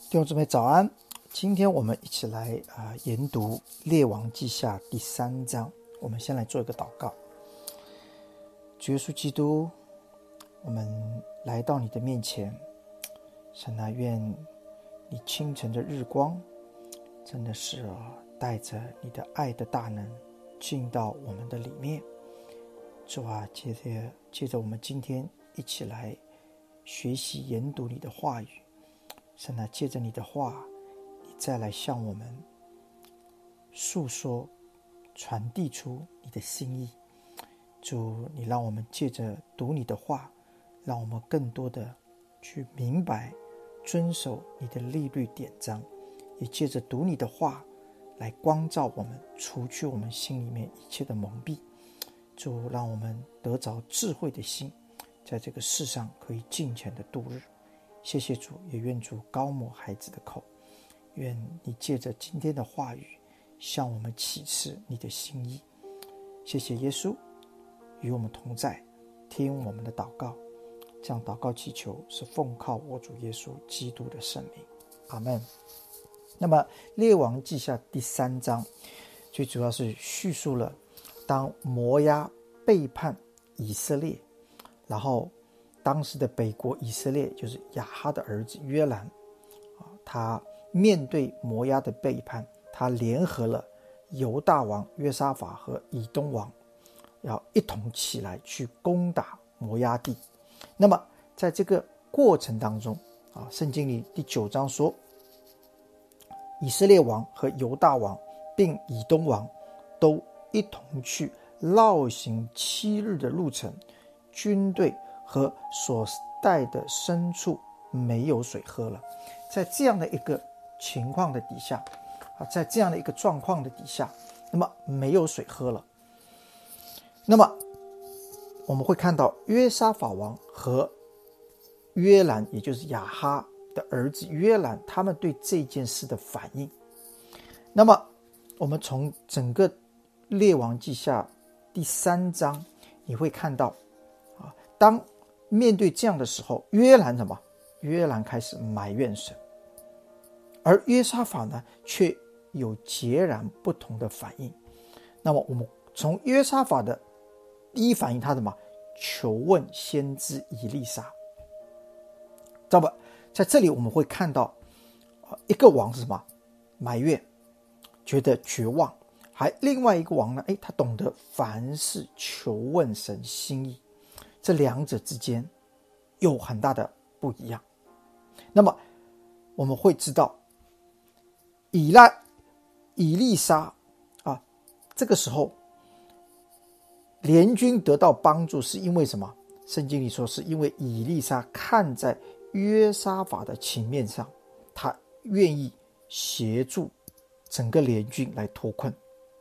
弟兄姊妹早安，今天我们一起来研读列王记下第3章。我们先来做一个祷告。主耶稣基督，我们来到你的面前，神啊，愿你清晨的日光真的是带着你的爱的大能进到我们的里面。主啊，接着我们今天一起来学习研读你的话语。神啊，借着你的话，你再来向我们诉说传递出你的心意。主，你让我们借着读你的话，让我们更多的去明白遵守你的律例典章，也借着读你的话来光照我们，除去我们心里面一切的蒙蔽。主，让我们得着智慧的心，在这个世上可以尽情的度日。谢谢主，也愿主高抹孩子的口，愿你借着今天的话语向我们启示你的心意。谢谢耶稣与我们同在，听我们的祷告，这样祷告祈求是奉靠我主耶稣基督的圣名，阿们。那么列王记下第3章最主要是叙述了当摩押背叛以色列，然后当时的北国以色列就是亚哈的儿子约兰，他面对摩押的背叛，他联合了犹大王约沙法和以东王，要一同起来去攻打摩押地。那么在这个过程当中圣经里第9章说，以色列王和犹大王并以东王都一同去绕行7日的路程，军队和所带的牲畜没有水喝了。在这样的一个情况的底下，在这样的一个状况的底下，那么没有水喝了。那么我们会看到约沙法王和约兰，也就是亚哈的儿子约兰，他们对这件事的反应。那么我们从整个列王记下第3章你会看到当面对这样的时候，约兰开始埋怨神，而约沙法呢却有截然不同的反应。那么我们从约沙法的第一反应，他求问先知以利沙。知道吧？在这里我们会看到一个王是埋怨，觉得绝望，还另外一个王呢，他懂得凡事求问神心意。这两者之间有很大的不一样。那么我们会知道以利沙这个时候联军得到帮助是因为什么？圣经里说是因为以利沙看在约沙法的情面上，他愿意协助整个联军来脱困。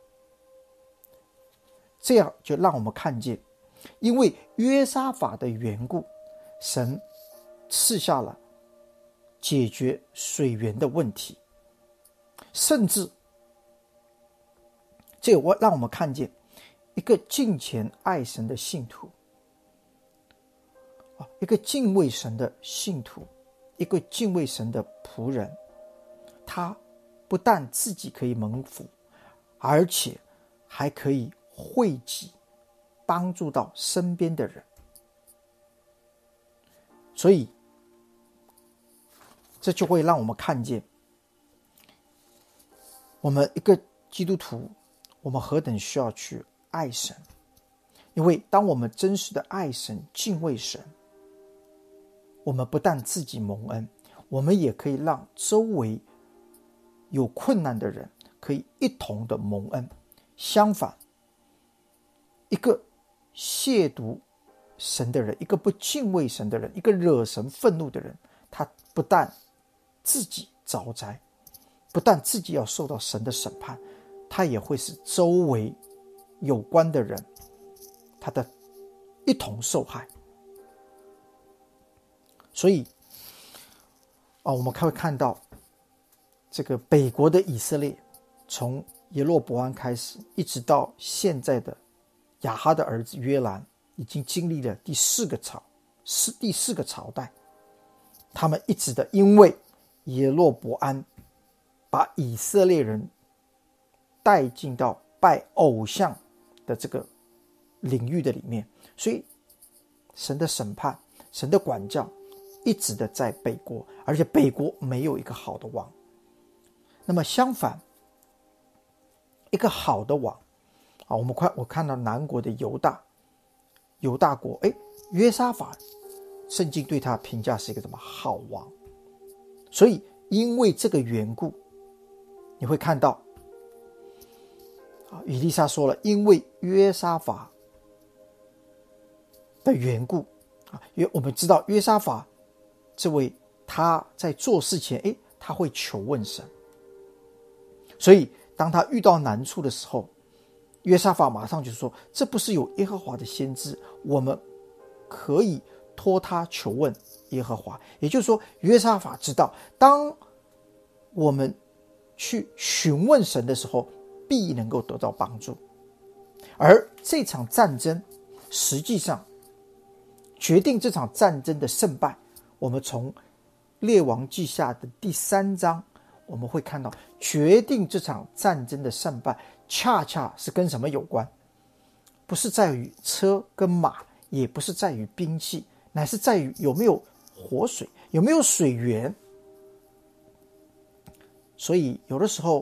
这样就让我们看见，因为约沙法的缘故，神赐下了解决水源的问题，甚至这让我们看见一个敬虔爱神的信徒，一个敬畏神的信徒，一个敬畏神的仆人，他不但自己可以蒙福，而且还可以惠己，帮助到身边的人。所以这就会让我们看见，我们一个基督徒，我们何等需要去爱神。因为当我们真实的爱神敬畏神，我们不但自己蒙恩，我们也可以让周围有困难的人可以一同的蒙恩。相反，一个亵渎神的人，一个不敬畏神的人，一个惹神愤怒的人，他不但自己遭灾，不但自己要受到神的审判，他也会使周围有关的人他的一同受害。所以我们会看到这个北国的以色列，从耶罗伯安开始，一直到现在的亚哈的儿子约兰，已经经历了第四个朝代。他们一直的因为耶罗伯安把以色列人带进到拜偶像的这个领域的里面，所以神的审判、神的管教一直的在北国，而且北国没有一个好的王。那么相反，一个好的王我看到南国的犹大国，约沙法，圣经对他评价是一个什么好王。所以因为这个缘故，你会看到以利沙说了，因为约沙法的缘故，因为我们知道约沙法这位他在做事前他会求问神，所以当他遇到难处的时候，约沙法马上就说，这不是有耶和华的先知，我们可以托他求问耶和华。也就是说，约沙法知道，当我们去询问神的时候，必能够得到帮助。而这场战争实际上决定这场战争的胜败，我们从列王记下的第3章我们会看到，决定这场战争的胜败恰恰是跟什么有关？不是在于车跟马，也不是在于兵器，乃是在于有没有活水，有没有水源。所以有的时候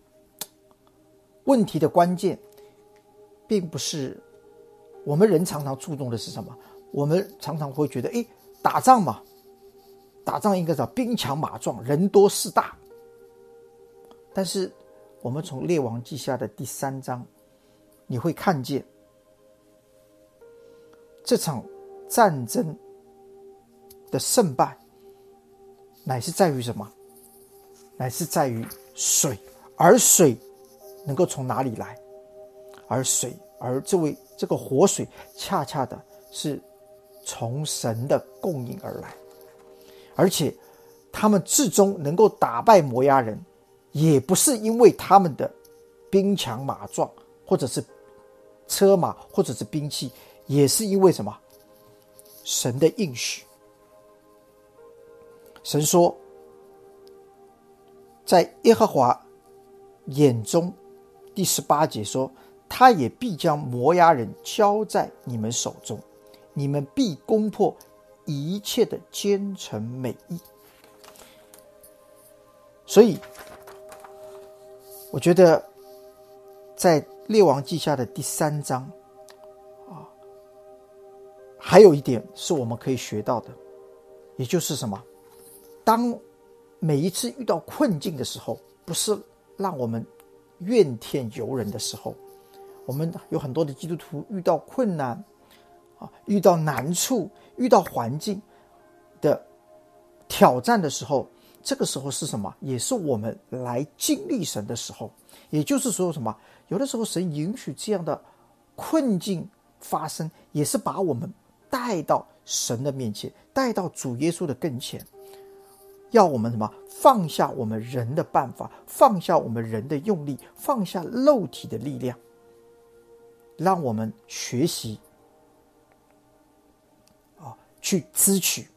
问题的关键并不是我们人常常注重的是什么，我们常常会觉得打仗嘛，打仗应该找兵强马壮，人多势大。但是我们从列王记下的第3章，你会看见这场战争的胜败乃是在于什么？乃是在于水。而水能够从哪里来？而这个活水恰恰的是从神的供应而来。而且他们至终能够打败摩押人，也不是因为他们的兵强马壮，或者是车马，或者是兵器，也是因为什么？神的应许。神说，在耶和华眼中，第18节说，他也必将摩押人交在你们手中，你们必攻破一切的奸臣美意。所以我觉得在列王记下的第3章还有一点是我们可以学到的，也就是什么？当每一次遇到困境的时候，不是让我们怨天尤人的时候，我们有很多的基督徒遇到困难遇到难处，遇到环境的挑战的时候，这个时候是什么？也是我们来经历神的时候。也就是说什么？有的时候神允许这样的困境发生，也是把我们带到神的面前，带到主耶稣的跟前，要我们什么？放下我们人的办法，放下我们人的用力，放下肉体的力量，让我们学习去支取。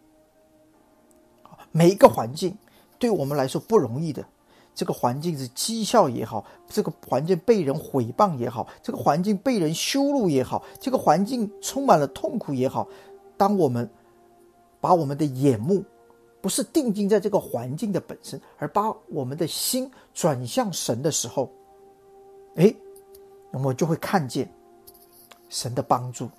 每一个环境对我们来说不容易的，这个环境是讥笑也好，这个环境被人毁谤也好，这个环境被人羞辱也好，这个环境充满了痛苦也好，当我们把我们的眼目不是定睛在这个环境的本身，而把我们的心转向神的时候，我们就会看见神的帮助。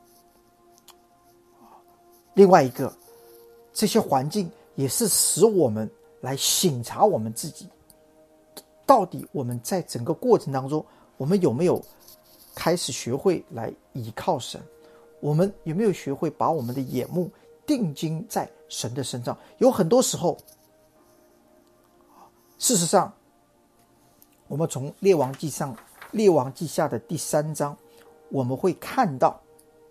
另外一个，这些环境也是使我们来省察我们自己，到底我们在整个过程当中，我们有没有开始学会来倚靠神？我们有没有学会把我们的眼目定睛在神的身上？有很多时候，事实上我们从列王记下的第3章，我们会看到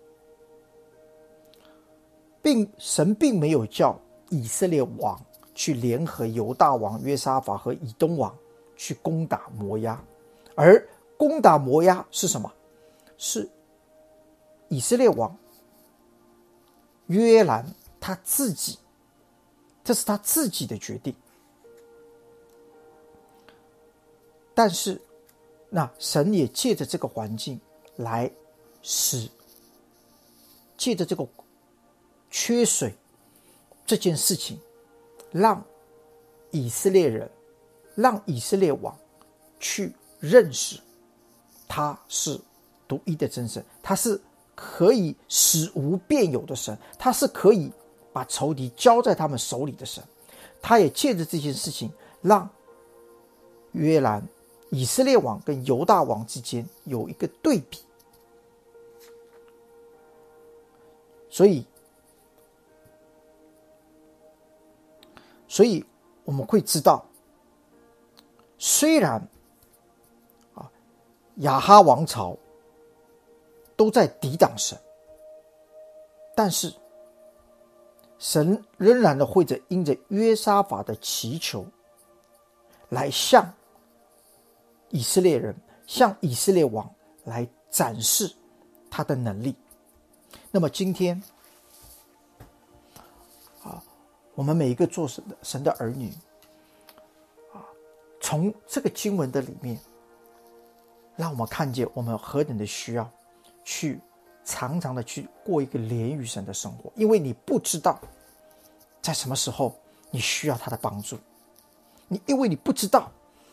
神并没有叫以色列王去联合犹大王约沙法和以东王去攻打摩押，而攻打摩押是什么？是以色列王约兰他自己，这是他自己的决定。 但是那神也借着这个环境来借着这个缺水这件事情，让以色列人，让以色列王去认识他是独一的真神，他是可以使无变有的神，他是可以把仇敌交在他们手里的神。他也借着这件事情，让约兰以色列王跟犹大王之间有一个对比。所以我们会知道，虽然亚哈王朝都在抵挡神，但是神仍然的会因着约沙法的祈求，来向以色列人，向以色列王来展示他的能力。那么今天我们每一个做神的儿女从这个经文的里面，让我们看见我们何等的需要去常常的去过一个连于神的生活。因为你不知道在什么时候你需要他的帮助，因为你不知道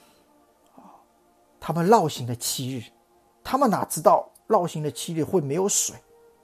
他们绕行了7日，他们哪知道绕行了7日会没有水。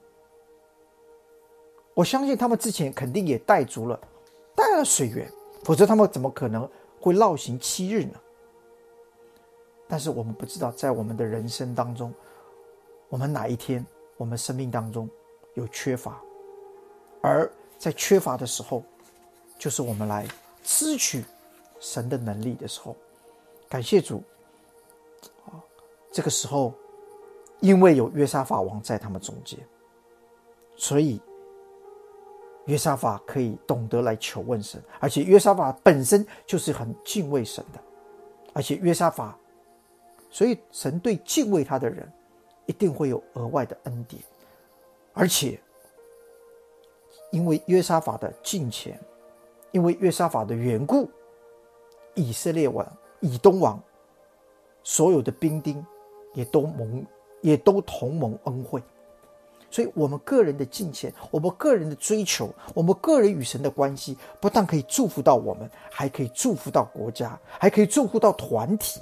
我相信他们之前肯定也带了水源，否则他们怎么可能会绕行7日呢？但是我们不知道，在我们的人生当中，我们哪一天我们生命当中有缺乏，而在缺乏的时候，就是我们来支取神的能力的时候。感谢主，这个时候因为有约沙法王在他们中间，所以约沙法可以懂得来求问神，而且约沙法本身就是很敬畏神的，而且约沙法，所以神对敬畏他的人一定会有额外的恩典。而且因为约沙法的敬虔，因为约沙法的缘故，以色列王以东王所有的兵丁也都同蒙恩惠。所以我们个人的敬虔，我们个人的追求，我们个人与神的关系，不但可以祝福到我们，还可以祝福到国家，还可以祝福到团体，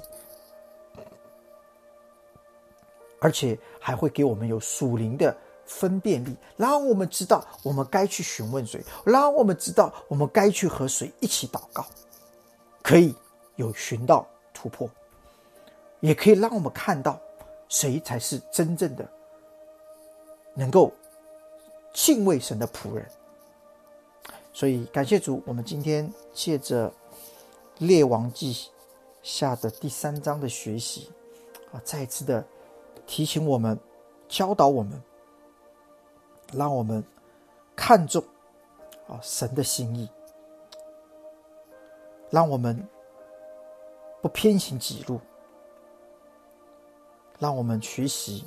而且还会给我们有属灵的分辨力，让我们知道我们该去询问谁，让我们知道我们该去和谁一起祷告，可以有寻到突破，也可以让我们看到谁才是真正的能够敬畏神的仆人。所以感谢主，我们今天借着列王记下的第3章的学习再一次的提醒我们，教导我们，让我们看重神的心意，让我们不偏行己路，让我们学习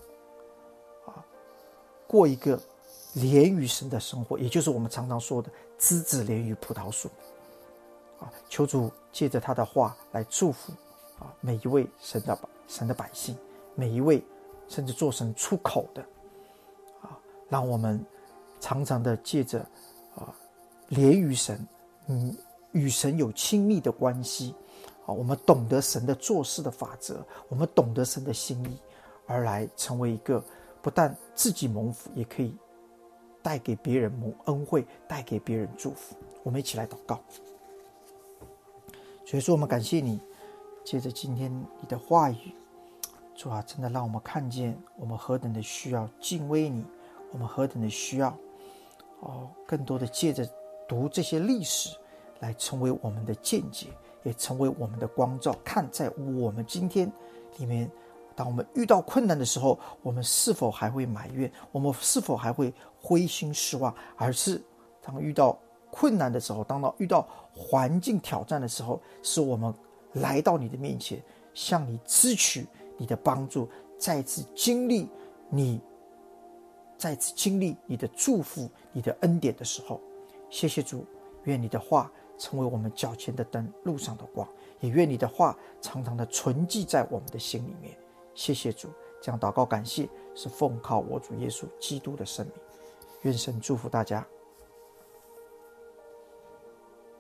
过一个连于神的生活，也就是我们常常说的枝子连于葡萄树。求主借着他的话来祝福每一位神的百姓，每一位甚至做神出口的让我们常常的借着连于神，与神有亲密的关系我们懂得神的做事的法则，我们懂得神的心意，而来成为一个不但自己蒙福，也可以带给别人蒙恩惠，带给别人祝福。我们一起来祷告。所以说我们感谢你，借着今天你的话语，主真的让我们看见我们何等的需要敬畏你，我们何等的需要更多的借着读这些历史来成为我们的见解，也成为我们的光照。看在我们今天里面，当我们遇到困难的时候，我们是否还会埋怨，我们是否还会灰心失望，而是当遇到困难的时候，当遇到环境挑战的时候，是我们来到你的面前，向你支取你的帮助，再次经历你的祝福，你的恩典的时候。谢谢主，愿你的话成为我们脚前的灯，路上的光。也愿你的话常常的存记在我们的心里面。谢谢主，这样祷告感谢是奉靠我主耶稣基督的圣名。愿神祝福大家。